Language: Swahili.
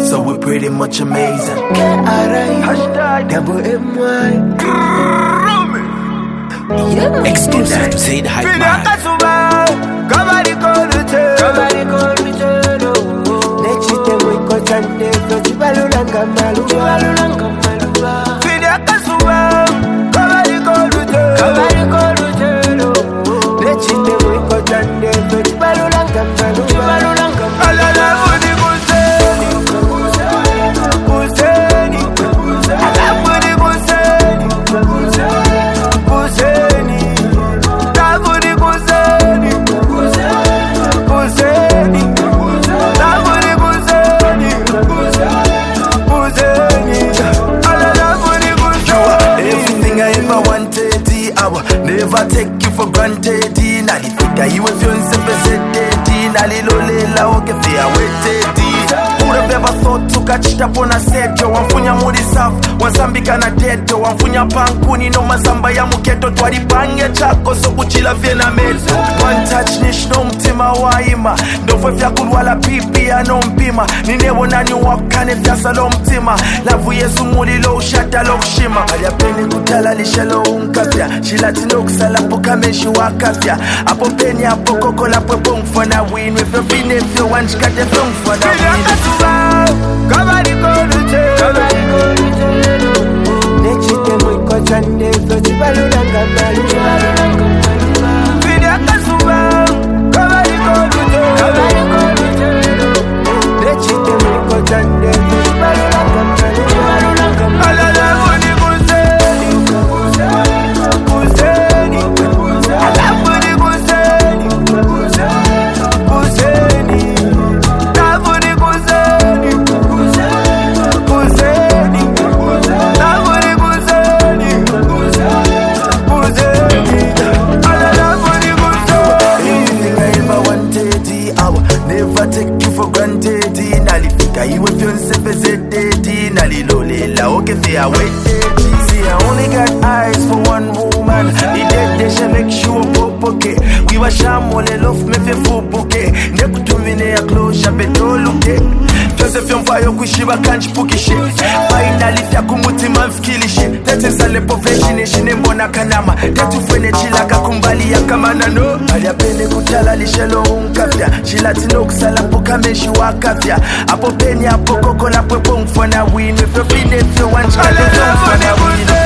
so we're pretty much amazing. Exclusive to Say the Hype Man. Never take you for granted. Nalifika iwe fyonse pesedeti. Nalilolela oke fia weteti. Who'd have ever thought to catch it up on a set? Yo, wamfunya mudi saf, wansambika na deto. Wamfunya pankuni no mazamba ya muketo. Twari pange chako so kuchila fiena meto. One touch nish no mtima waima. Ndofwe fya kulwala pipi ya no mpima. Ninewo nani wakane fya salo mtima. Lavu yesu muli lo ushata lo ushima. Aliyapeni kutala lishelo unkafya. Shilatino kusala poka menshi wakafya. Apo peni apo koko la pwepo mfana win. Wefyo fine fyo wanchikate fyo mfana win. Kabari kolute nechite mwiko chande floti balulanga malu Vida kasuba kabari kolute nechite mwiko chande floti balulanga malu Alala wuni kuseni kuseni Alabuni kuseni kuseni Tabuni kuseni take you for granted. Nalifika iwe fyonse pesedeti. Nalilolela oke fia weteti. See, I only got eyes for one woman. The dead they should make sure popoke. We were shamole love me fe fubuke. Nekutumine ya closure betoluke. Fyonse fyonfayo kushiba kanchi pukishe. Finally fya kumutima mfikilishe. Tete sale profession shine mbona kanama. Tetu fwene chilaka kumbali ya kamanano. Aliyapene kutala lishelo unkafya. Shilatino kusala poka menshi wakafya. Apo peni apo koko la pwepo mfana win. Wefyo fine fyo wanchikate fyo mfana win.